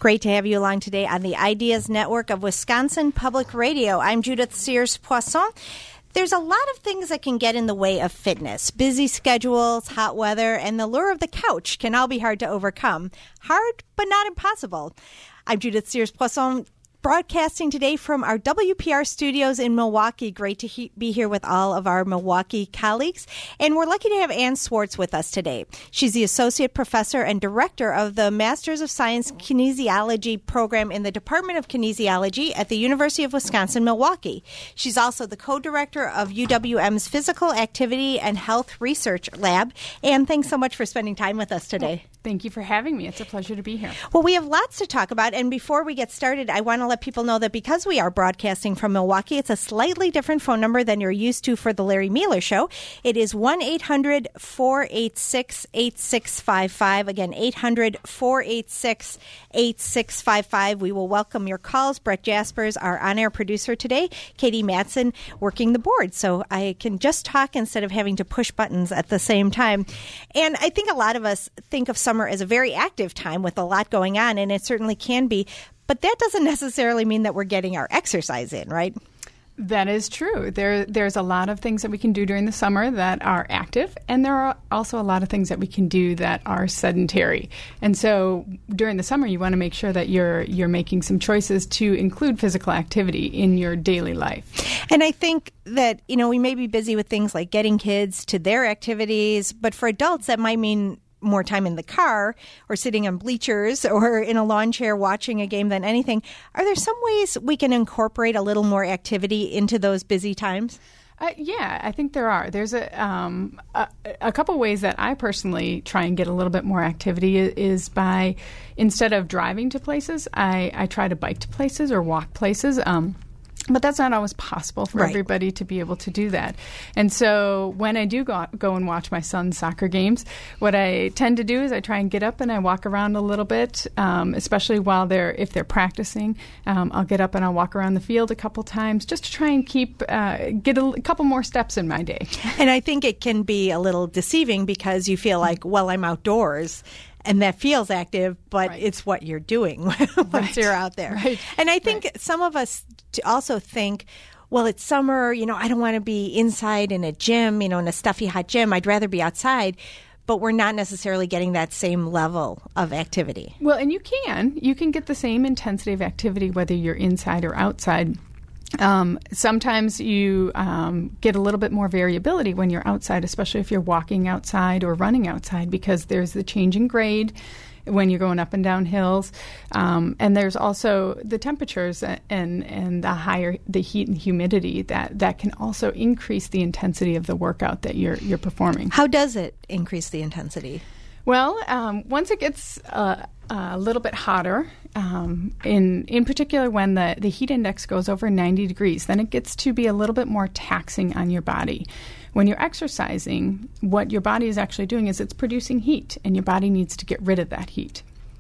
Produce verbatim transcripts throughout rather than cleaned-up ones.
Great to have you along today on the Ideas Network of Wisconsin Public Radio. I'm Judith Sears-Poisson. There's a lot of things that can get in the way of fitness. Busy schedules, hot weather, and the lure of the couch can all be hard to overcome. Hard, but not impossible. I'm Judith Sears-Poisson, broadcasting today from our W P R studios in Milwaukee. Great to he- be here with all of our Milwaukee colleagues. And we're lucky to have Ann Swartz with us today. She's the Associate Professor and Director of the Masters of Science Kinesiology program in the Department of Kinesiology at the University of Wisconsin-Milwaukee. She's also the Co-Director of U W M's Physical Activity and Health Research Lab. Ann, thanks so much for spending time with us today. Well, thank you for having me. It's a pleasure to be here. Well, we have lots to talk about. And before we get started, I want to let people know that because we are broadcasting from Milwaukee, it's a slightly different phone number than you're used to for the Larry Mueller Show. It is one eight hundred four eight six eight six five five. Again, eight hundred four eight six eight six five five. We will welcome your calls. Brett Jaspers, our on-air producer today. Katie Matson working the board. So I can just talk instead of having to push buttons at the same time. And I think a lot of us think of summer as a very active time with a lot going on, and it certainly can be. But that doesn't necessarily mean that we're getting our exercise in, right? That is true. There, there's a lot of things that we can do during the summer that are active, and there are also a lot of things that we can do that are sedentary. And so during the summer, you want to make sure that you're you're making some choices to include physical activity in your daily life. And I think that, you know, we may be busy with things like getting kids to their activities, but for adults, that might mean more time in the car or sitting on bleachers or in a lawn chair watching a game than anything. Are there some ways we can incorporate a little more activity into those busy times? Uh, yeah, I think there are. There's a, um, a a couple ways that I personally try and get a little bit more activity is by, instead of driving to places, I, I try to bike to places or walk places. Um But that's not always possible for right. everybody to be able to do that. And so when I do go, go and watch my son's soccer games, what I tend to do is I try and get up and I walk around a little bit, um, especially while they're, if they're practicing. Um, I'll get up and I'll walk around the field a couple times just to try and keep, uh, get a, a couple more steps in my day. And I think it can be a little deceiving because you feel like, well, I'm outdoors. And that feels active, but right. it's what you're doing once right. you're out there. Right. And I think right. some of us also think, well, it's summer, you know, I don't want to be inside in a gym, you know, in a stuffy hot gym. I'd rather be outside. But we're not necessarily getting that same level of activity. Well, and you can. You can get the same intensity of activity whether you're inside or outside. Um, sometimes you um, get a little bit more variability when you're outside, especially if you're walking outside or running outside, because there's the change in grade when you're going up and down hills, um, and there's also the temperatures and and the higher the heat and humidity that, that can also increase the intensity of the workout that you're you're performing. How does it increase the intensity? Well, um, once it gets uh, a little bit hotter, um, in in particular when the, the heat index goes over ninety degrees, then it gets to be a little bit more taxing on your body. When you're exercising, what your body is actually doing is it's producing heat, and your body needs to get rid of that heat.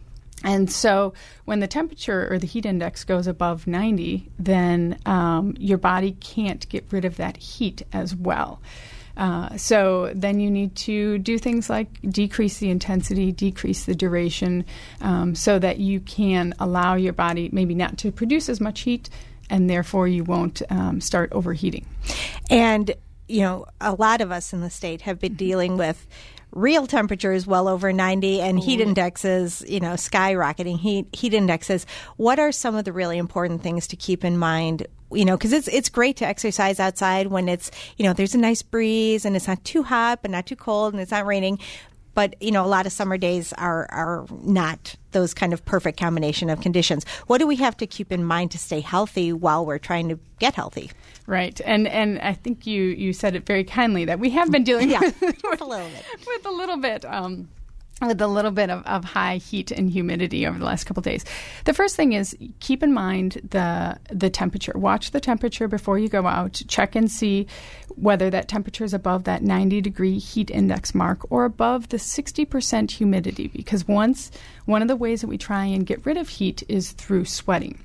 And so when the temperature or the heat index goes above ninety, then um, your body can't get rid of that heat as well. Uh, so then you need to do things like decrease the intensity, decrease the duration, um, so that you can allow your body maybe not to produce as much heat, and therefore you won't um, start overheating. And, you know, a lot of us in the state have been dealing with real temperatures well over ninety and heat indexes, you know, skyrocketing heat heat indexes. What are some of the really important things to keep in mind? You know, because it's it's great to exercise outside when it's, you know, there's a nice breeze and it's not too hot but not too cold and it's not raining. But, you know, a lot of summer days are, are not those kind of perfect combination of conditions. What do we have to keep in mind to stay healthy while we're trying to get healthy? Right. And and I think you, you said it very kindly that we have been dealing yeah, with, with a little bit. With a little bit. Um, with a little bit of, of high heat and humidity over the last couple of days. The first thing is keep in mind the the temperature. Watch the temperature before you go out. Check and see whether that temperature is above that ninety degree heat index mark or above the sixty percent humidity, because once one of the ways that we try and get rid of heat is through sweating.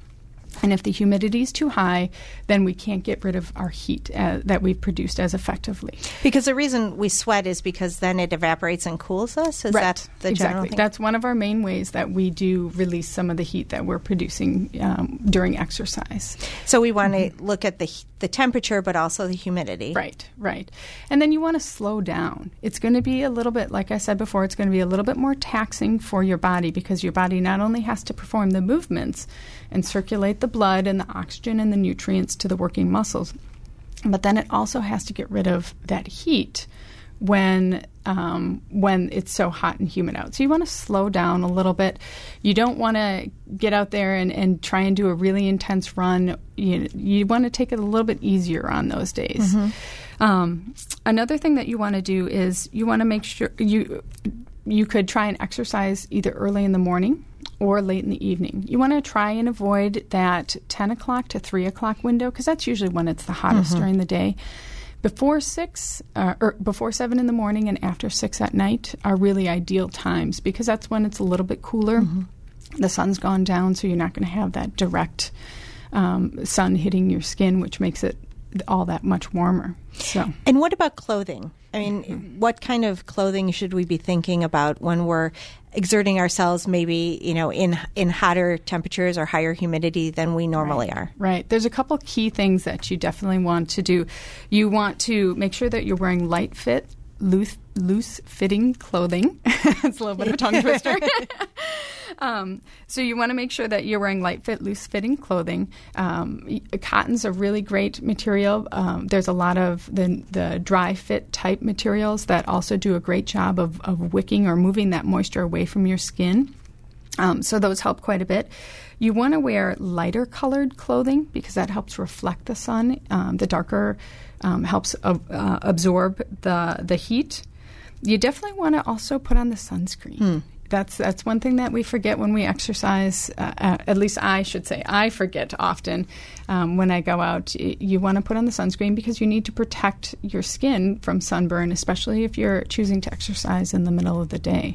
And if the humidity is too high, then we can't get rid of our heat uh, that we've produced as effectively. Because the reason we sweat is because then it evaporates and cools us? Is right. that the general exactly. thing? That's one of our main ways that we do release some of the heat that we're producing um, during exercise. So we want to mm-hmm. look at the the temperature, but also the humidity. Right, right. And then you want to slow down. It's going to be a little bit, like I said before, it's going to be a little bit more taxing for your body because your body not only has to perform the movements and circulate the blood and the oxygen and the nutrients to the working muscles, but then it also has to get rid of that heat when um, when it's so hot and humid out. So you want to slow down a little bit. You don't want to get out there and, and try and do a really intense run. You, you want to take it a little bit easier on those days. Mm-hmm. Um, another thing that you want to do is you want to make sure you you could try and exercise either early in the morning or late in the evening. You want to try and avoid that ten o'clock to three o'clock window because that's usually when it's the hottest mm-hmm. during the day. Before six, uh, or before seven in the morning and after six at night are really ideal times because that's when it's a little bit cooler. Mm-hmm. The sun's gone down, so you're not going to have that direct um, sun hitting your skin, which makes it all that much warmer. So, and what about clothing? I mean, mm-hmm. what kind of clothing should we be thinking about when we're exerting ourselves maybe, you know, in in hotter temperatures or higher humidity than we normally right. are? Right. There's a couple key things that you definitely want to do. You want to make sure that you're wearing light fit, loose, loose-fitting clothing. It's a little bit of a tongue twister. Um, so you want to make sure that you're wearing light fit, loose fitting clothing. Um, cotton's a really great material. Um, there's a lot of the, the dry fit type materials that also do a great job of, of wicking or moving that moisture away from your skin. Um, so those help quite a bit. You want to wear lighter colored clothing because that helps reflect the sun. Um, the darker um, helps uh, uh, absorb the the heat. You definitely want to also put on the sunscreen. Hmm. That's that's one thing that we forget when we exercise. Uh, uh, at least I should say I forget often um, when I go out. Y- you want to put on the sunscreen because you need to protect your skin from sunburn, especially if you're choosing to exercise in the middle of the day.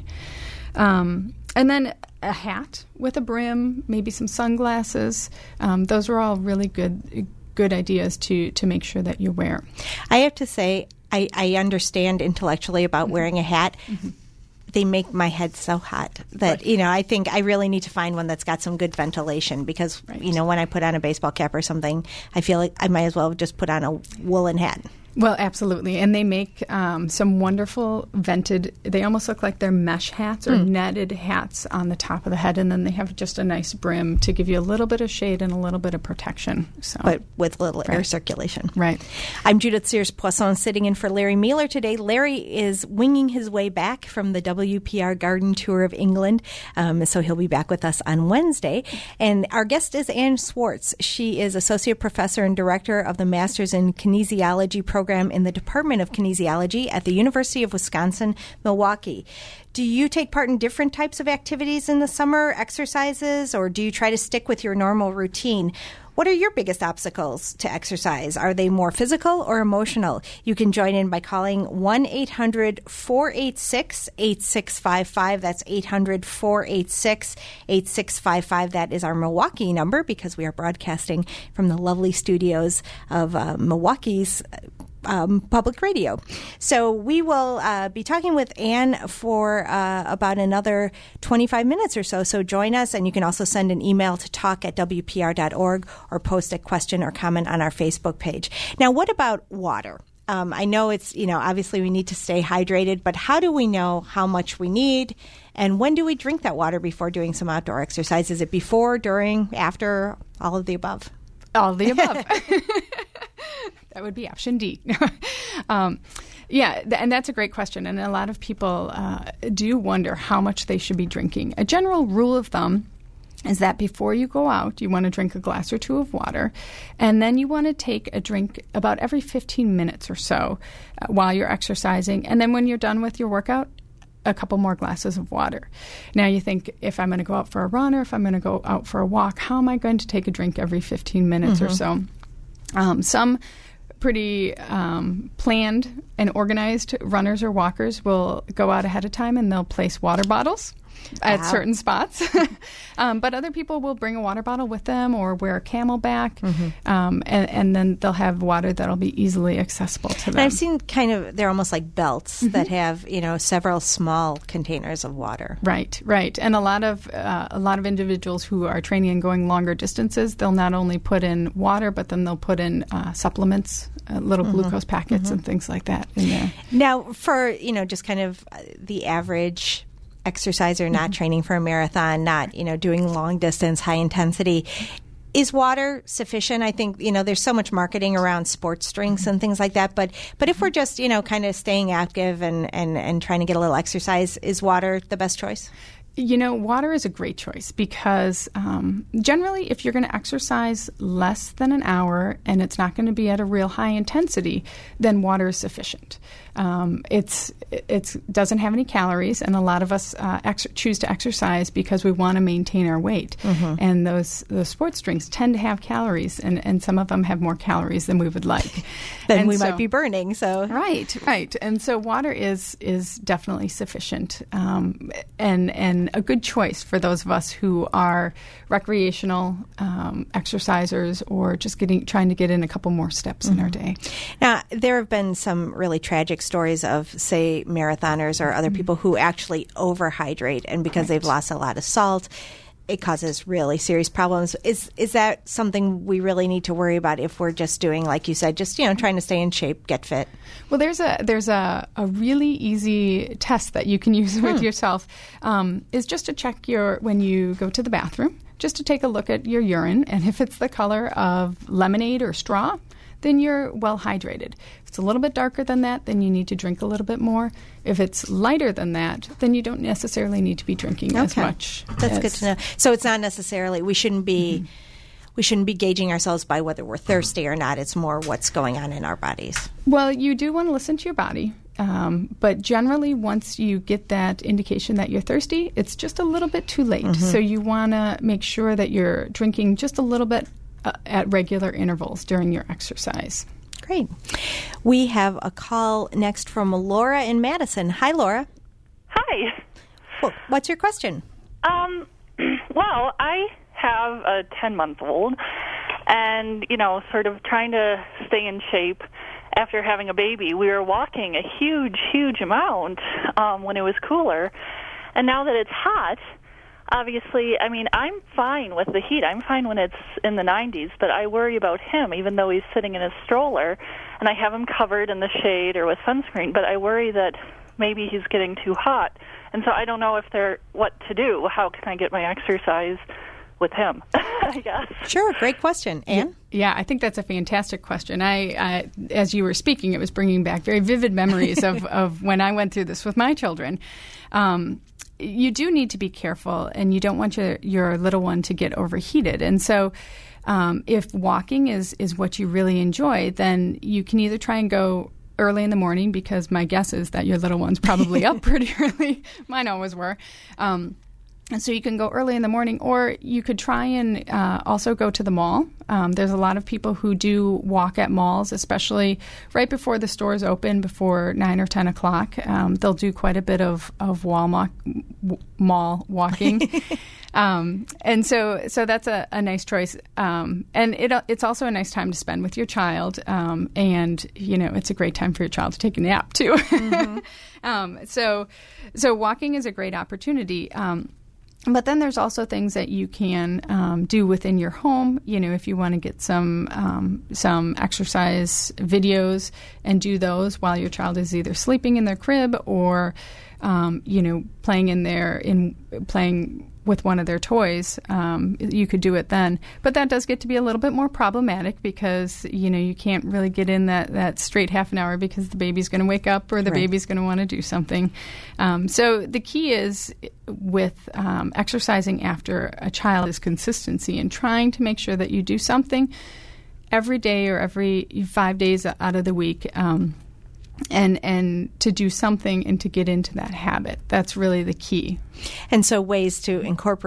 Um, and then a hat with a brim, maybe some sunglasses. Um, those are all really good good ideas to to make sure that you wear. I have to say, I, I understand intellectually about mm-hmm. wearing a hat. Mm-hmm. They make my head so hot that, right. you know, I think I really need to find one that's got some good ventilation because, right. you know, when I put on a baseball cap or something, I feel like I might as well just put on a woolen hat. Well, absolutely. And they make um, some wonderful vented, they almost look like they're mesh hats or mm. netted hats on the top of the head. And then they have just a nice brim to give you a little bit of shade and a little bit of protection. So, but with little right. air circulation. Right. I'm Judith Sears-Poisson sitting in for Larry Mueller today. Larry is winging his way back from the W P R Garden Tour of England. Um, so he'll be back with us on Wednesday. And our guest is Ann Swartz. She is Associate Professor and Director of the Masters in Kinesiology program in the Department of Kinesiology at the University of Wisconsin-Milwaukee. Do you take part in different types of activities in the summer, exercises, or do you try to stick with your normal routine? What are your biggest obstacles to exercise? Are they more physical or emotional? You can join in by calling one eight hundred four eight six eight six five five. That's eight hundred four eight six eight six five five. That is our Milwaukee number because we are broadcasting from the lovely studios of uh, Milwaukee's Um, public radio. So we will uh, be talking with Ann for uh, about another twenty-five minutes or so. So join us, and you can also send an email to talk at W P R dot org or post a question or comment on our Facebook page. Now, what about water? Um, I know it's, you know, obviously we need to stay hydrated, but how do we know how much we need? And when do we drink that water before doing some outdoor exercise? Is it before, during, after, all of the above? All of the above. That would be option D. um, yeah, th- and that's a great question. And a lot of people uh, do wonder how much they should be drinking. A general rule of thumb is that before you go out, you want to drink a glass or two of water, and then you want to take a drink about every fifteen minutes or so uh, while you're exercising. And then when you're done with your workout, a couple more glasses of water. Now you think, if I'm going to go out for a run or if I'm going to go out for a walk, how am I going to take a drink every fifteen minutes mm-hmm. or so? Um, some pretty um, planned and organized runners or walkers will go out ahead of time and they'll place water bottles at wow. certain spots. um, but other people will bring a water bottle with them or wear a Camelback, mm-hmm. um, and, and then they'll have water that'll be easily accessible to them. And I've seen kind of, they're almost like belts mm-hmm. that have, you know, several small containers of water. Right, right. And a lot of uh, a lot of individuals who are training and going longer distances, they'll not only put in water, but then they'll put in uh, supplements, uh, little mm-hmm. glucose packets mm-hmm. and things like that in there. Now, for, you know, just kind of the average exerciser, not mm-hmm. training for a marathon, not, you know, doing long distance, high intensity, is water sufficient? I think, you know, there's so much marketing around sports drinks and things like that. But but if we're just, you know, kind of staying active and, and, and trying to get a little exercise, is water the best choice? You know, water is a great choice because um, generally if you're going to exercise less than an hour and it's not going to be at a real high intensity, then water is sufficient. Um, it's it's doesn't have any calories, and a lot of us uh, ex- choose to exercise because we want to maintain our weight. Mm-hmm. And those those sports drinks tend to have calories, and, and some of them have more calories than we would like. Then and we so, might be burning. So right, right. And so water is is definitely sufficient, um, and and a good choice for those of us who are recreational um, exercisers or just getting trying to get in a couple more steps mm-hmm. in our day. Now, there have been some really tragic stories of, say, marathoners or other mm-hmm. people who actually overhydrate, and because right. they've lost a lot of salt, it causes really serious problems. Is is that something we really need to worry about if we're just doing, like you said, just, you know, trying to stay in shape, get fit? Well, there's a there's a, a really easy test that you can use with hmm. yourself. Um, is just to check your when you go to the bathroom, just to take a look at your urine, and if it's the color of lemonade or straw, then you're well hydrated. If it's a little bit darker than that, then you need to drink a little bit more. If it's lighter than that, then you don't necessarily need to be drinking okay. as much. That's as, good to know. So it's not necessarily, we shouldn't be, mm-hmm. we shouldn't be gauging ourselves by whether we're thirsty or not. It's more what's going on in our bodies. Well, you do want to listen to your body. Um, but generally, once you get that indication that you're thirsty, it's just a little bit too late. Mm-hmm. So you want to make sure that you're drinking just a little bit Uh, at regular intervals during your exercise. Great. We have a call next from Laura in Madison. Hi, Laura. Hi. Well, what's your question? Um, well, I have a ten-month-old and, you know, sort of trying to stay in shape after having a baby. We were walking a huge, huge amount um, when it was cooler, and now that it's hot, obviously, I mean, I'm fine with the heat. I'm fine when it's in the nineties, but I worry about him, even though he's sitting in his stroller, and I have him covered in the shade or with sunscreen, but I worry that maybe he's getting too hot. And so I don't know if they're what to do. How can I get my exercise with him, I guess? Sure, great question. Anne? Yeah, I think that's a fantastic question. I, I as you were speaking, it was bringing back very vivid memories of, of when I went through this with my children. Um You do need to be careful, and you don't want your, your little one to get overheated. And so um, if walking is, is what you really enjoy, then you can either try and go early in the morning, because my guess is that your little one's probably up pretty early. Mine always were. Um, and so you can go early in the morning, or you could try and uh, also go to the mall. Um, there's a lot of people who do walk at malls, especially right before the stores open, before nine or ten o'clock. Um, they'll do quite a bit of, of wall mo- w- mall walking. um, and so so that's a, a nice choice. Um, and it, it's also a nice time to spend with your child. Um, and, you know, it's a great time for your child to take a nap, too. Mm-hmm. um, so, so walking is a great opportunity. Um But then there's also things that you can um, do within your home. You know, if you want to get some um, some exercise videos and do those while your child is either sleeping in their crib or, um, you know, playing in their in playing with one of their toys, um, you could do it then. But that does get to be a little bit more problematic because, you know, you can't really get in that, that straight half an hour because the baby's going to wake up or the right. baby's going to want to do something. Um, so the key is with um, exercising after a child is consistency and trying to make sure that you do something every day or every five days out of the week, um, and and to do something and to get into that habit. That's really the key. And so ways to incorporate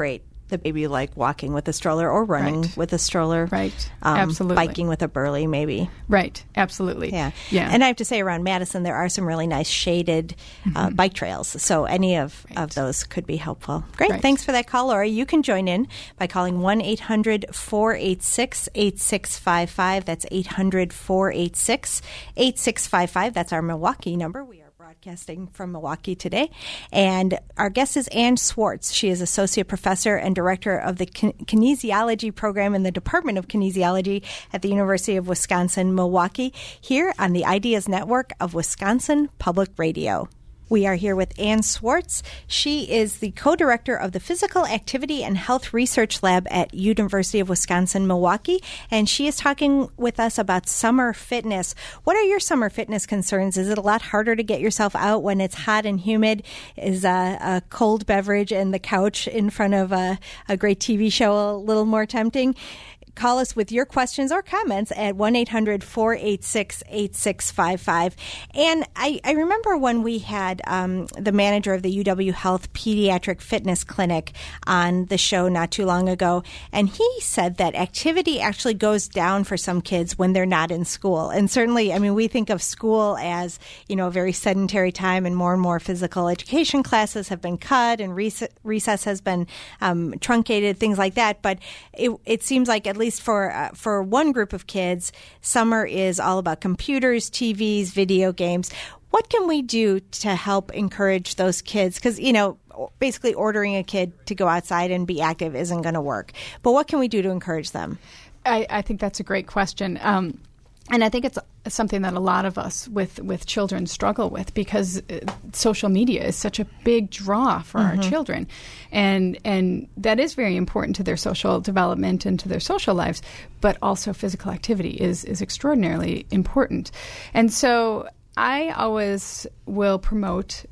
the baby like walking with a stroller or running Right. with a stroller. Right. Um, Absolutely. Biking with a burley, maybe. Right. Absolutely. Yeah. Yeah. And I have to say, around Madison, there are some really nice shaded uh, bike trails. So any of, Right. of those could be helpful. Great. Right. Thanks for that call, Lori. You can join in by calling one eight hundred four eight six eight six five five. That's eight hundred four eight six eight six five five. That's our Milwaukee number. We are broadcasting from Milwaukee today. And our guest is Ann Swartz. She is Associate Professor and Director of the Kin- Kinesiology Program in the Department of Kinesiology at the University of Wisconsin-Milwaukee, here on the Ideas Network of Wisconsin Public Radio. We are here with Ann Swartz. She is the co-director of the Physical Activity and Health Research Lab at University of Wisconsin-Milwaukee, and she is talking with us about summer fitness. What are your summer fitness concerns? Is it a lot harder to get yourself out when it's hot and humid? Is a, a cold beverage and the couch in front of a, a great T V show a little more tempting? Call us with your questions or comments at one eight hundred four eight six eight six five five. And I, I remember when we had um, the manager of the U W Health Pediatric Fitness Clinic on the show not too long ago, and he said that activity actually goes down for some kids when they're not in school. And certainly, I mean, we think of school as, you know, a very sedentary time, and more and more physical education classes have been cut and rec- recess has been um, truncated, things like that. But it, it seems like at least for uh, for one group of kids, summer is all about computers, T Vs, video games. What can we do to help encourage those kids? Because, you know, basically ordering a kid to go outside and be active isn't going to work. But what can we do to encourage them? I, I think that's a great question. Um, and I think it's something that a lot of us with, with children struggle with, because uh, social media is such a big draw for mm-hmm. our children. And and that is very important to their social development and to their social lives, but also physical activity is, is extraordinarily important. And so I always will promote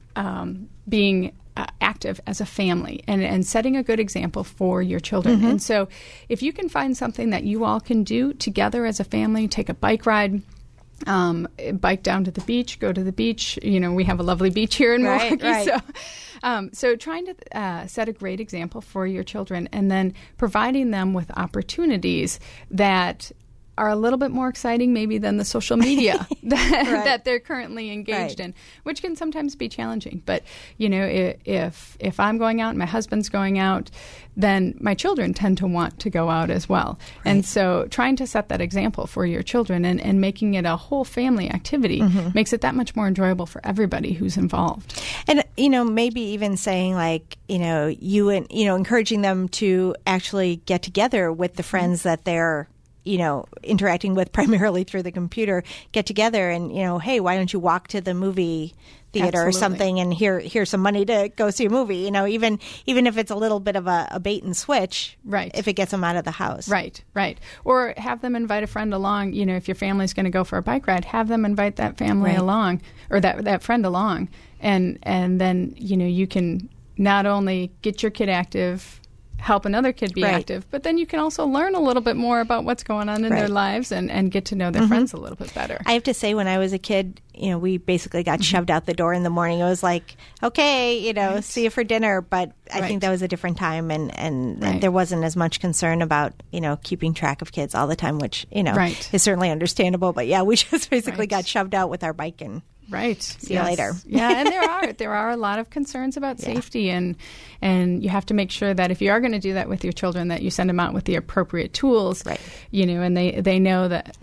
um, being Uh, active as a family and, and setting a good example for your children. Mm-hmm. And so if you can find something that you all can do together as a family, take a bike ride, um, bike down to the beach, go to the beach. You know, we have a lovely beach here in right, Milwaukee. Right. So, um, so trying to uh, set a great example for your children, and then providing them with opportunities that are a little bit more exciting maybe than the social media that, right. that they're currently engaged right. in, which can sometimes be challenging. But, you know, if if I'm going out and my husband's going out, then my children tend to want to go out as well. Right. And so trying to set that example for your children and, and making it a whole family activity mm-hmm. makes it that much more enjoyable for everybody who's involved. And, you know, maybe even saying like, you know, you and, you know, encouraging them to actually get together with the friends mm-hmm. that they're, you know, interacting with primarily through the computer, get together and, you know, hey, why don't you walk to the movie theater Absolutely. or something, and here here's some money to go see a movie. You know, even even if it's a little bit of a, a bait and switch, right? If it gets them out of the house, right, right. Or have them invite a friend along. You know, if your family's going to go for a bike ride, have them invite that family right. along, or that that friend along, and and then you know you can not only get your kid active, help another kid be right. active, but then you can also learn a little bit more about what's going on in right. their lives and, and get to know their mm-hmm. friends a little bit better. I have to say, when I was a kid, you know, we basically got mm-hmm. shoved out the door in the morning. It was like, okay, you know, right. see you for dinner. But I right. think that was a different time, and, and right. there wasn't as much concern about, you know, keeping track of kids all the time, which, you know, right. is certainly understandable. But yeah, we just basically right. got shoved out with our bike and Right. See yes. you later. Yeah, and there are there are a lot of concerns about yeah. safety, and and you have to make sure that if you are going to do that with your children, that you send them out with the appropriate tools. Right. You know, and they they know that.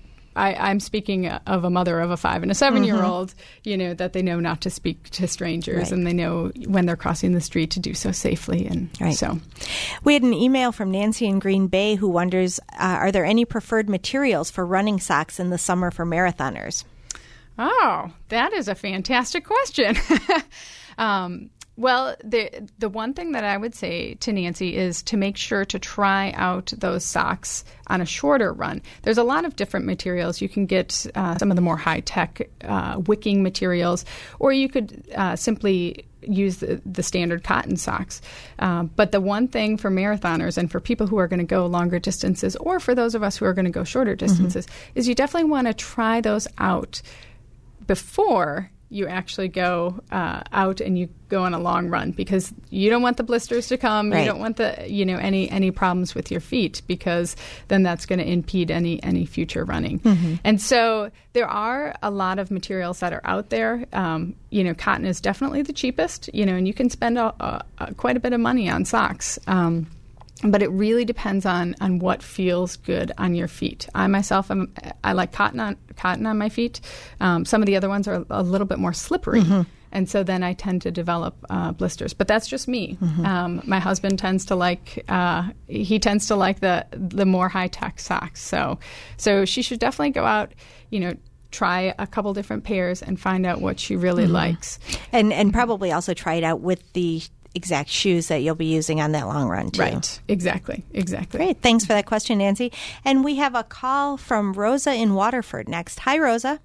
I, I'm speaking of a mother of a five and a seven-year-old, mm-hmm. you know, that they know not to speak to strangers, right. and they know when they're crossing the street to do so safely. And right. so, we had an email from Nancy in Green Bay who wonders, uh, are there any preferred materials for running socks in the summer for marathoners? Oh, that is a fantastic question. um, well, the the one thing that I would say to Nancy is to make sure to try out those socks on a shorter run. There's a lot of different materials. You can get uh, some of the more high-tech uh, wicking materials, or you could uh, simply use the, the standard cotton socks. Uh, but the one thing for marathoners and for people who are going to go longer distances, or for those of us who are going to go shorter distances, mm-hmm. is you definitely want to try those out before you actually go uh, out and you go on a long run, because you don't want the blisters to come. Right. You don't want the you know any any problems with your feet, because then that's going to impede any any future running. Mm-hmm. And so there are a lot of materials that are out there. Um, you know, cotton is definitely the cheapest. You know, and you can spend a, a, a, quite a bit of money on socks. Um, But it really depends on, on what feels good on your feet. I myself, am, I like cotton on cotton on my feet. Um, some of the other ones are a little bit more slippery, mm-hmm. and so then I tend to develop uh, blisters. But that's just me. Mm-hmm. Um, my husband tends to like uh, he tends to like the the more high tech socks. So so she should definitely go out, you know. Try a couple different pairs and find out what she really mm-hmm. likes, and and probably also try it out with the exact shoes that you'll be using on that long run, too. Right. Exactly. Exactly. Great. Thanks for that question, Nancy. And we have a call from Rosa in Waterford next. Hi, Rosa.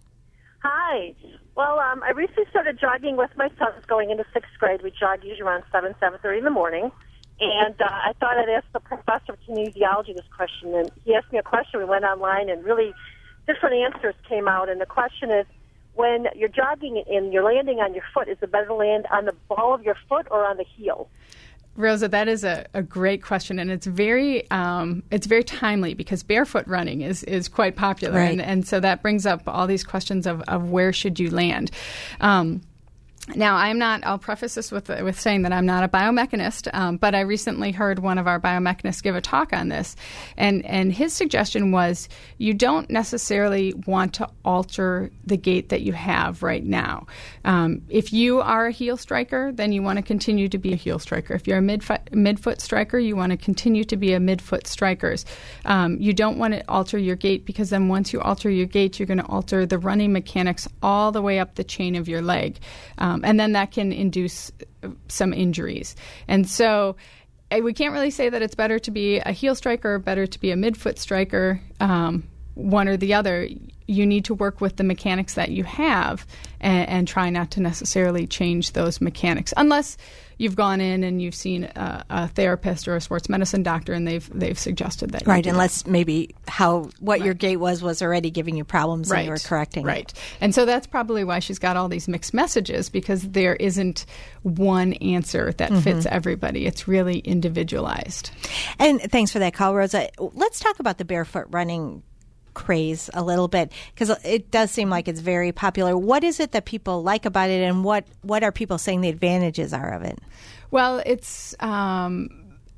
Hi. Well, um, I recently started jogging with my sons going into sixth grade. We jog usually around seven, seven thirty in the morning. And uh, I thought I'd ask the professor of kinesiology this question. And he asked me a question. We went online, and really different answers came out. And the question is, when you're jogging and you're landing on your foot, is it better to land on the ball of your foot or on the heel? Rosa, that is a, a great question, and it's very um, it's very timely, because barefoot running is, is quite popular, right. and, and so that brings up all these questions of, of where should you land. Um, Now, I'm not, I'll preface this with with saying that I'm not a biomechanist, um, but I recently heard one of our biomechanists give a talk on this, and, and his suggestion was you don't necessarily want to alter the gait that you have right now. Um, if you are a heel striker, then you want to continue to be a heel striker. If you're a midfoot, midfoot striker, you want to continue to be a midfoot striker. Um, you don't want to alter your gait, because then once you alter your gait, you're going to alter the running mechanics all the way up the chain of your leg. Um, and then that can induce some injuries. And so we can't really say that it's better to be a heel striker or better to be a midfoot striker, um, one or the other. You need to work with the mechanics that you have and, and try not to necessarily change those mechanics, unless you've gone in and you've seen a, a therapist or a sports medicine doctor, and they've they've suggested that. Right, you do unless that. maybe how what right. your gait was was already giving you problems right. and you were correcting right. it. And so that's probably why she's got all these mixed messages, because there isn't one answer that mm-hmm. fits everybody. It's really individualized. And thanks for that call, Rosa. Let's talk about the barefoot running craze a little bit, because it does seem like it's very popular. What is it that people like about it, and what, what are people saying the advantages are of it? Well, it's um,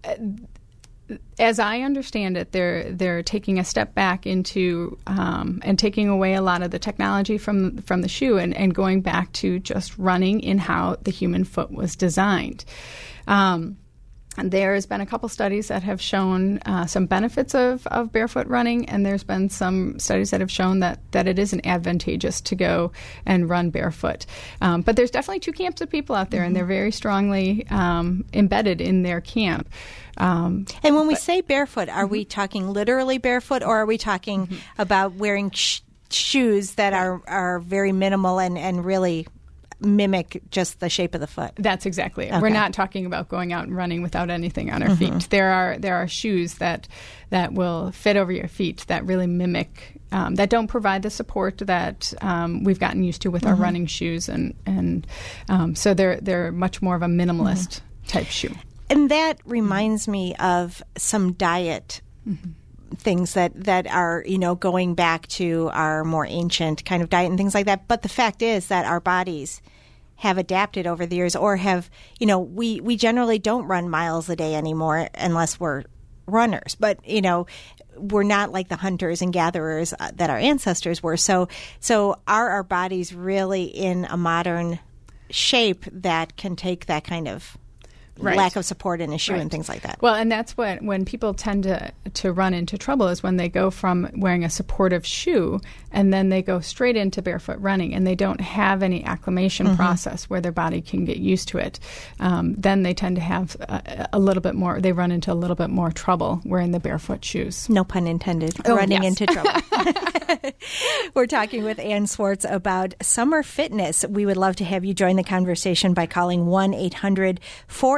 as I understand it, they're they're taking a step back into um, and taking away a lot of the technology from from the shoe, and, and going back to just running in how the human foot was designed. Um, And there has been a couple studies that have shown uh, some benefits of, of barefoot running, and there's been some studies that have shown that, that it isn't advantageous to go and run barefoot. Um, but there's definitely two camps of people out there, mm-hmm. and they're very strongly um, embedded in their camp. Um, and when we but, say barefoot, are mm-hmm. we talking literally barefoot, or are we talking mm-hmm. about wearing sh- shoes that are, are very minimal and, and really mimic just the shape of the foot? That's exactly it. Okay. We're not talking about going out and running without anything on our mm-hmm. feet. There are there are shoes that that will fit over your feet that really mimic, um, that don't provide the support that um, we've gotten used to with mm-hmm. our running shoes, and and um, so they're they're much more of a minimalist mm-hmm. type shoe. And that reminds me of some diet mm-hmm. things that, that are, you know, going back to our more ancient kind of diet and things like that. But the fact is that our bodies have adapted over the years, or have, you know, we, we generally don't run miles a day anymore unless we're runners. But, you know, we're not like the hunters and gatherers uh, that our ancestors were. So, so are our bodies really in a modern shape that can take that kind of Right. lack of support in a shoe right. and things like that? Well, and that's what when people tend to to run into trouble, is when they go from wearing a supportive shoe and then they go straight into barefoot running, and they don't have any acclimation mm-hmm. process where their body can get used to it. Um, then they tend to have a, a little bit more, they run into a little bit more trouble wearing the barefoot shoes. No pun intended. Oh, running yes. into trouble. We're talking with Ann Swartz about summer fitness. We would love to have you join the conversation by calling one eight hundred four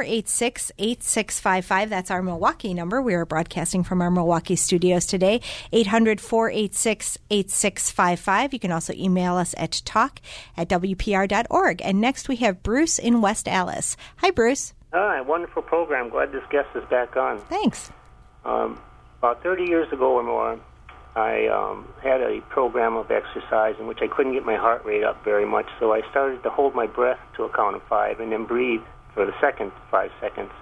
eight six, eight six five five. That's our Milwaukee number. We are broadcasting from our Milwaukee studios today. eight hundred, four eight six, eight six five five. You can also email us at talk at w p r dot org. And next we have Bruce in West Allis. Hi, Bruce. Hi, wonderful program. Glad this guest is back on. Thanks. Um, about thirty years ago or more, I um, had a program of exercise in which I couldn't get my heart rate up very much, so I started to hold my breath to a count of five and then breathe for the second five seconds.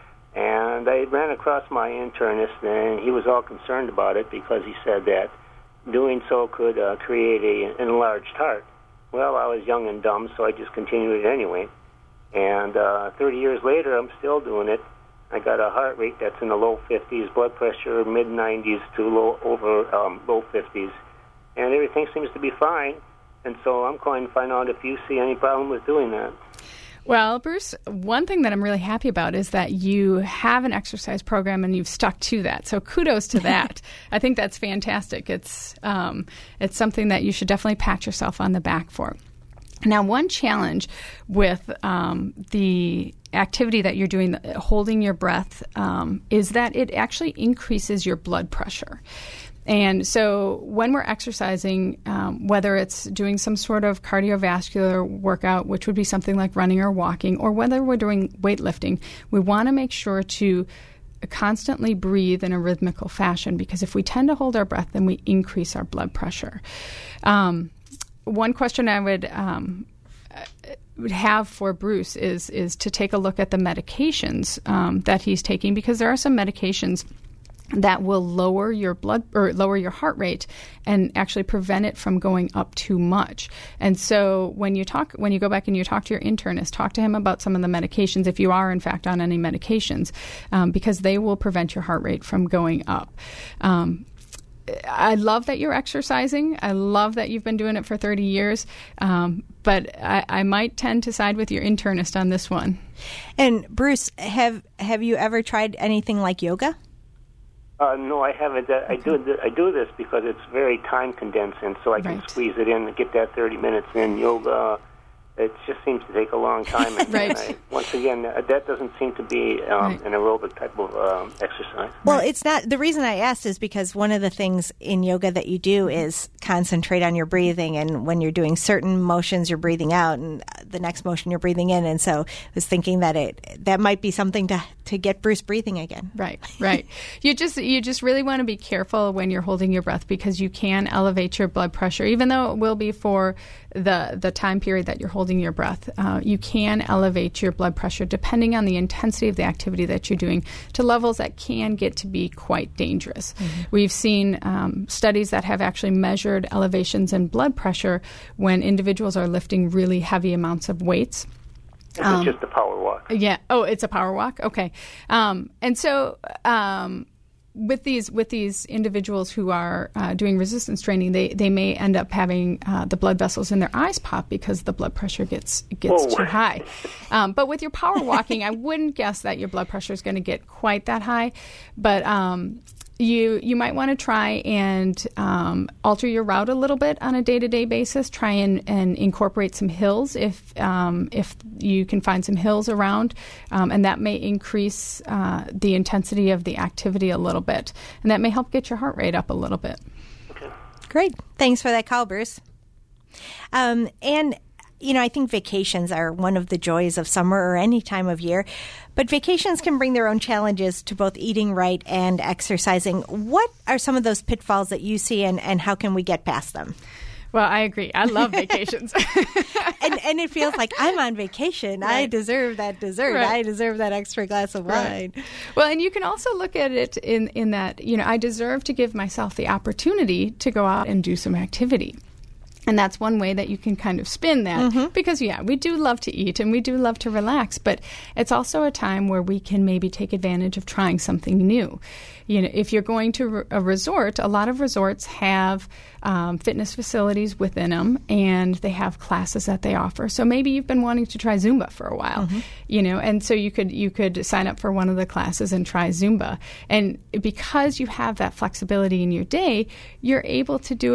And I ran across my internist, and he was all concerned about it because he said that doing so could uh, create a, an enlarged heart. Well, I was young and dumb, so I just continued it anyway. And uh, thirty years later, I'm still doing it. I got a heart rate that's in the low fifties, blood pressure mid nineties to low over um, low fifties, and everything seems to be fine. And so I'm calling to find out if you see any problem with doing that. Well, Bruce, one thing that I'm really happy about is that you have an exercise program and you've stuck to that. So kudos to that. I think that's fantastic. It's um, it's something that you should definitely pat yourself on the back for. Now, one challenge with um, the activity that you're doing, holding your breath, um, is that it actually increases your blood pressure. And so when we're exercising, um, whether it's doing some sort of cardiovascular workout, which would be something like running or walking, or whether we're doing weightlifting, we want to make sure to constantly breathe in a rhythmical fashion, because if we tend to hold our breath, then we increase our blood pressure. Um, one question I would um, would have for Bruce is is to take a look at the medications um, that he's taking, because there are some medications that will lower your blood or lower your heart rate and actually prevent it from going up too much. And so when you talk, when you go back and you talk to your internist, talk to him about some of the medications, if you are in fact on any medications, um, because they will prevent your heart rate from going up. Um, I love that you're exercising. I love that you've been doing it for thirty years. Um, but I, I might tend to side with your internist on this one. And Bruce, have have you ever tried anything like yoga? Uh, no, I haven't. I do I do this because it's very time condensing, so I can Right. squeeze it in and get that thirty minutes in. Yoga, it just seems to take a long time. And, Right. and I, once again, that doesn't seem to be um, Right. an aerobic type of um, exercise. Well, it's not. The reason I asked is because one of the things in yoga that you do is concentrate on your breathing, and when you're doing certain motions, you're breathing out, and the next motion you're breathing in. And so I was thinking that it that might be something to to get Bruce breathing again. Right, right. You just you just really want to be careful when you're holding your breath, because you can elevate your blood pressure, even though it will be for the the time period that you're holding your breath. Uh, you can elevate your blood pressure depending on the intensity of the activity that you're doing to levels that can get to be quite dangerous. Mm-hmm. We've seen um, studies that have actually measured elevations in blood pressure when individuals are lifting really heavy amounts of weights. It's Um, just a power walk. Yeah. Oh, it's a power walk. Okay. Um, and so um, with these with these individuals who are uh, doing resistance training, they, they may end up having uh, the blood vessels in their eyes pop because the blood pressure gets gets Whoa. too high. Um, but with your power walking, I wouldn't guess that your blood pressure is going to get quite that high. But um, you you might want to try and um, alter your route a little bit on a day-to-day basis. Try and, and incorporate some hills if um, if you can find some hills around, um, and that may increase uh, the intensity of the activity a little bit, and that may help get your heart rate up a little bit. Okay. Great. Thanks for that call, Bruce. Um, and you know, I think vacations are one of the joys of summer or any time of year, but vacations can bring their own challenges to both eating right and exercising. What are some of those pitfalls that you see, and, and how can we get past them? Well, I agree. I love vacations. and, and it feels like I'm on vacation. I Right. deserve that dessert. Right. I deserve that extra glass of wine. Right. Well, and you can also look at it in, in that, you know, I deserve to give myself the opportunity to go out and do some activity. And that's one way that you can kind of spin that, mm-hmm. because, yeah, we do love to eat and we do love to relax, but it's also a time where we can maybe take advantage of trying something new. You know, if you're going to a resort, a lot of resorts have um, fitness facilities within them, and they have classes that they offer. So maybe you've been wanting to try Zumba for a while, mm-hmm. you know, and so you could you could sign up for one of the classes and try Zumba. And because you have that flexibility in your day, you're able to do it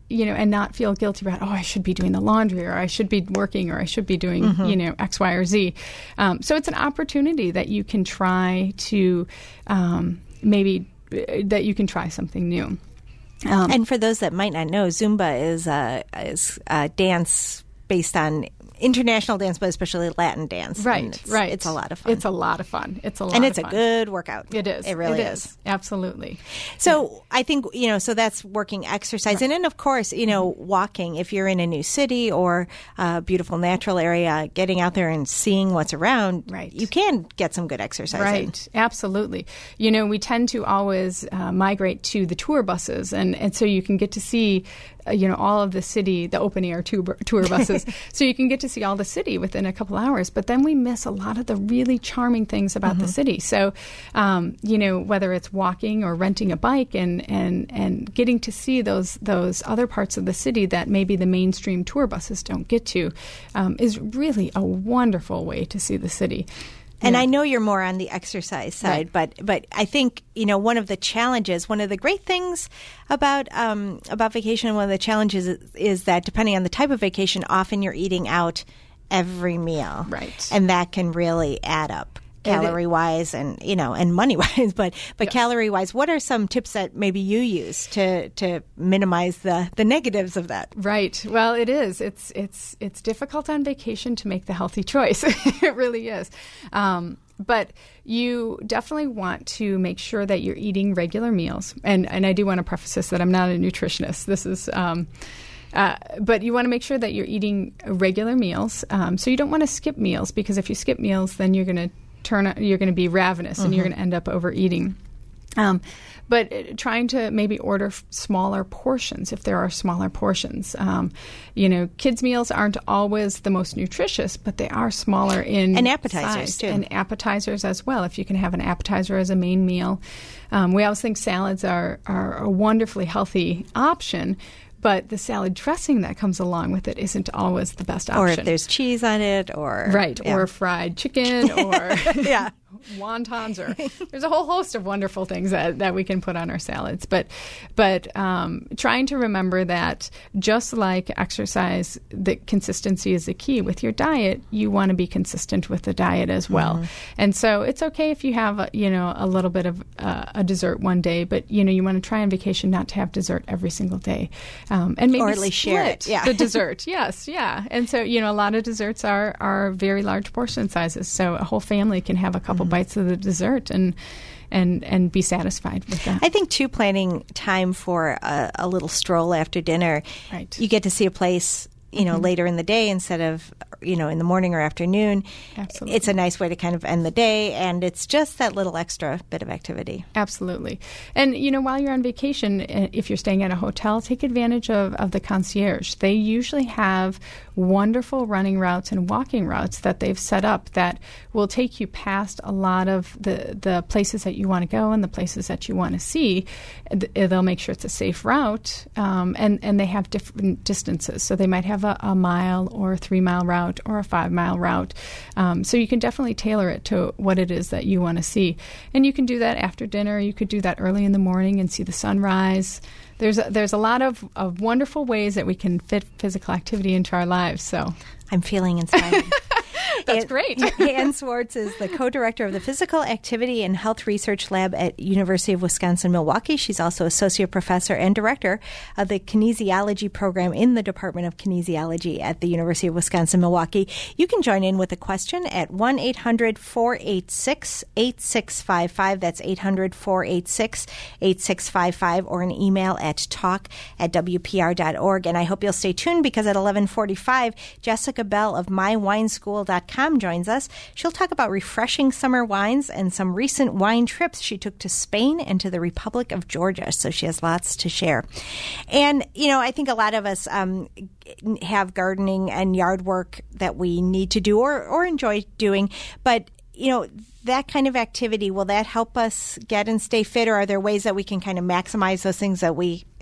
you know, and not feel guilty about, oh, I should be doing the laundry, or I should be working, or I should be doing, mm-hmm. you know, X, Y, or Z. Um, so it's an opportunity that you can try to um, maybe that you can try something new. Um, and for those that might not know, Zumba is a, is a dance based on international dance, but especially Latin dance. Right, it's, right. It's a lot of fun. It's a lot of fun. It's a lot and it's of a fun. good workout. It is. It really it is. is. Absolutely. So yeah. I think, you know, so that's working exercise. Right. And then, of course, you know, walking. If you're in a new city or a beautiful natural area, getting out there and seeing what's around, right. you can get some good exercise Right. in. Absolutely. You know, we tend to always uh, migrate to the tour buses, and, and so you can get to see Uh, you know, all of the city, the open air tour, tour buses. So you can get to see all the city within a couple hours. But then we miss a lot of the really charming things about mm-hmm. the city. So, um, you know, whether it's walking or renting a bike and, and, and getting to see those those other parts of the city that maybe the mainstream tour buses don't get to um, is really a wonderful way to see the city. And yeah. I know you're more on the exercise side, right. but but I think, you know, one of the challenges, one of the great things about um, about vacation, one of the challenges is, is that depending on the type of vacation, often you're eating out every meal. Right. And that can really add up. Calorie-wise and, you know, and money-wise, but but yes. calorie-wise, what are some tips that maybe you use to, to minimize the, the negatives of that? Right. Well, it is. It's it's it's difficult on vacation to make the healthy choice. It really is. Um, but you definitely want to make sure that you're eating regular meals. And, and I do want to preface this that I'm not a nutritionist. This is... Um, Uh, but you want to make sure that you're eating regular meals. Um, so you don't want to skip meals, because if you skip meals, then you're going to turn. You're going to be ravenous, mm-hmm. and you're going to end up overeating. Um, but trying to maybe order f- smaller portions if there are smaller portions. Um, you know, kids' meals aren't always the most nutritious, but they are smaller in and appetizers size. too, and appetizers as well. If you can have an appetizer as a main meal, um, we always think salads are are a wonderfully healthy option. But the salad dressing that comes along with it isn't always the best option. Or if there's cheese on it, or right, yeah. or fried chicken, or yeah. wontons, or there's a whole host of wonderful things that, that we can put on our salads. But but um, trying to remember that just like exercise, the consistency is the key. With your diet, you want to be consistent with the diet as well. Mm-hmm. And so it's okay if you have a, you know a little bit of uh, a dessert one day, but you know you want to try on vacation not to have dessert every single day, um, and maybe or at least split share it. Yeah. the dessert. Yes, yeah. And so you know a lot of desserts are are very large portion sizes, so a whole family can have a couple mm-hmm. bites of the dessert and and and be satisfied with that. I think too, planning time for a, a little stroll after dinner. Right. You get to see a place, you know, mm-hmm. later in the day instead of, you know, in the morning or afternoon. Absolutely. It's a nice way to kind of end the day, and it's just that little extra bit of activity. Absolutely. And, you know, while you're on vacation, if you're staying at a hotel, take advantage of, of the concierge. They usually have wonderful running routes and walking routes that they've set up that will take you past a lot of the, the places that you want to go and the places that you want to see. They'll make sure it's a safe route, um, and, and they have different distances. So they might have a, a mile or a three-mile route or a five-mile route. Um, so you can definitely tailor it to what it is that you want to see. And you can do that after dinner. You could do that early in the morning and see the sunrise. There's a, there's a lot of, of wonderful ways that we can fit physical activity into our lives. So I'm feeling inspired. That's Ann, great. Ann Swartz is the co-director of the Physical Activity and Health Research Lab at University of Wisconsin-Milwaukee. She's also associate professor and director of the kinesiology program in the Department of Kinesiology at the University of Wisconsin-Milwaukee. You can join in with a question at one eight hundred four eight six eight six five five. That's eight hundred four eight six eight six five five, or an email at talk at w p r dot org. And I hope you'll stay tuned, because at eleven forty-five, Jessica Bell of my wine school dot com joins us. She'll talk about refreshing summer wines and some recent wine trips she took to Spain and to the Republic of Georgia. So she has lots to share. And, you know, I think a lot of us um, have gardening and yard work that we need to do or, or enjoy doing. But, you know, that kind of activity, will that help us get and stay fit, or are there ways that we can kind of maximize those things that we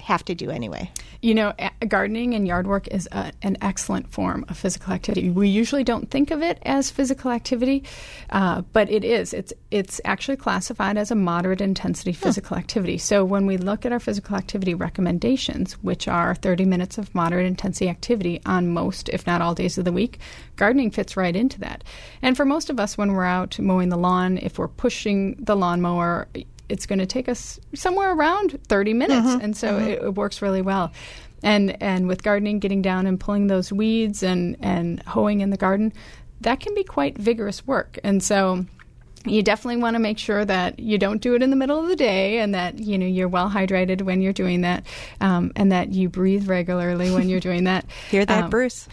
have to do anyway? You know, a- gardening and yard work is a, an excellent form of physical activity. We usually don't think of it as physical activity, uh, but it is. It's it's actually classified as a moderate intensity physical hmm. activity. So when we look at our physical activity recommendations, which are thirty minutes of moderate intensity activity on most, if not all days of the week, gardening fits right into that. And for most of us, when we're out mowing the lawn, if we're pushing the lawnmower, it's going to take us somewhere around thirty minutes. Mm-hmm. And so mm-hmm. it, it works really well. And and with gardening, getting down and pulling those weeds and, and hoeing in the garden, that can be quite vigorous work. And so you definitely want to make sure that you don't do it in the middle of the day, and that, you know, you're well hydrated when you're doing that, um, and that you breathe regularly when you're doing that. Hear that, um, Bruce?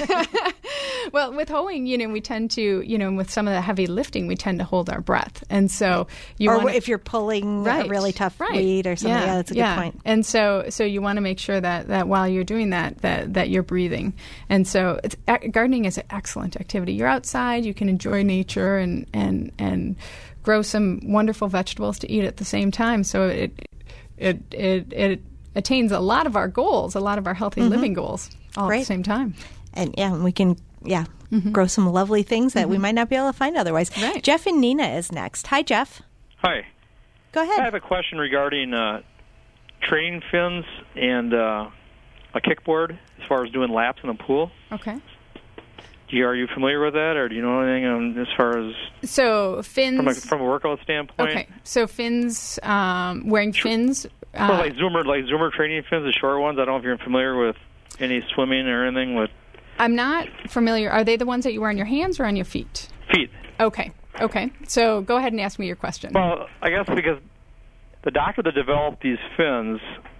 Well, with hoeing, you know, we tend to, you know, with some of the heavy lifting, we tend to hold our breath. And so you Or wanna, if you're pulling right, a really tough right. weed or something. Yeah, yeah, that's a yeah. good point. And so so you want to make sure that, that while you're doing that, that, that you're breathing. And so it's, gardening is an excellent activity. You're outside, you can enjoy nature and, and, and grow some wonderful vegetables to eat at the same time. So it it it, it attains a lot of our goals, a lot of our healthy mm-hmm. living goals all Great. At the same time. And yeah, we can yeah mm-hmm. grow some lovely things that mm-hmm. we might not be able to find otherwise. Right. Jeff and Nina is next. Hi, Jeff. Hi. Go ahead. I have a question regarding uh, training fins and uh, a kickboard as far as doing laps in a pool. Okay. Do you, are you familiar with that, or do you know anything um, as far as so fins from a, from a workout standpoint? Okay, so fins, um, wearing fins. Uh, well, like zoomer, like zoomer training fins, the short ones. I don't know if you're familiar with any swimming or anything with. I'm not familiar. Are they the ones that you wear on your hands or on your feet? Feet. Okay. Okay. So go ahead and ask me your question. Well, I guess because the doctor that developed these fins,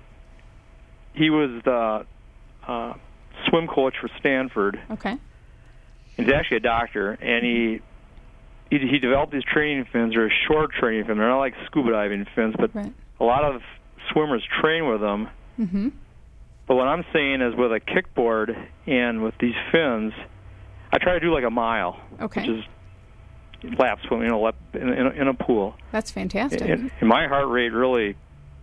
he was the uh, swim coach for Stanford. Okay. He's actually a doctor, and he, he he developed these training fins. They're short training fins. They're not like scuba diving fins, but right. a lot of swimmers train with them. Mm-hmm. But what I'm saying is with a kickboard and with these fins, I try to do like a mile, okay. which is lap swimming, you know, lap in, in, a, in a pool. That's fantastic. And, and my heart rate really,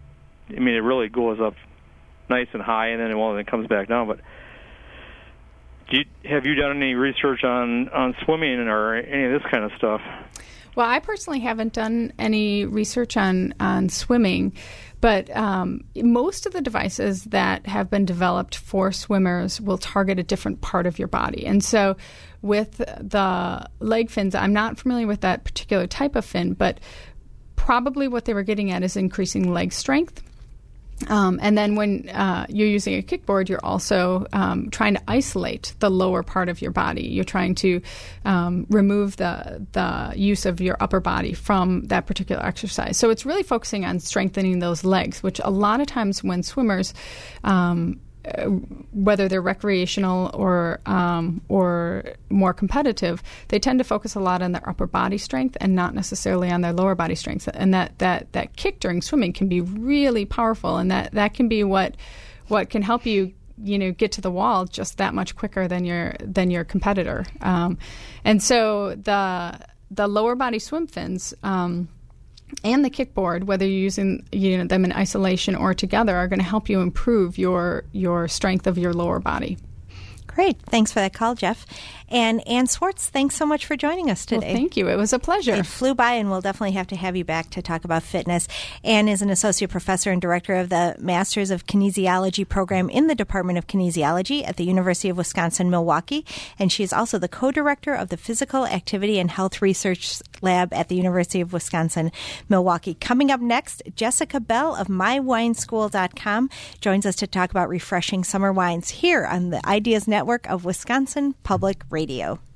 I mean, it really goes up nice and high, and then it, well, then it comes back down. But do you, have you done any research on, on swimming or any of this kind of stuff? Well, I personally haven't done any research on, on swimming, but um, most of the devices that have been developed for swimmers will target a different part of your body. And so with the leg fins, I'm not familiar with that particular type of fin, but probably what they were getting at is increasing leg strength. Um, and then when uh, you're using a kickboard, you're also um, trying to isolate the lower part of your body. You're trying to um, remove the the use of your upper body from that particular exercise. So it's really focusing on strengthening those legs, which a lot of times when swimmers, um, whether they're recreational or um, or more competitive, they tend to focus a lot on their upper body strength and not necessarily on their lower body strength. And that, that, that kick during swimming can be really powerful, and that, that can be what what can help you you know get to the wall just that much quicker than your than your competitor. Um, and so the the lower body swim fins. Um, and the kickboard, whether you're using you know, them in isolation or together, are going to help you improve your your strength of your lower body. Great. Thanks for that call, Jeff. And Ann Swartz, thanks so much for joining us today. Well, thank you. It was a pleasure. It flew by, and we'll definitely have to have you back to talk about fitness. Ann is an associate professor and director of the Masters of Kinesiology program in the Department of Kinesiology at the University of Wisconsin-Milwaukee, and she is also the co-director of the Physical Activity and Health Research Lab at the University of Wisconsin-Milwaukee. Coming up next, Jessica Bell of my wine school dot com joins us to talk about refreshing summer wines here on the Ideas Network of Wisconsin Public Radio.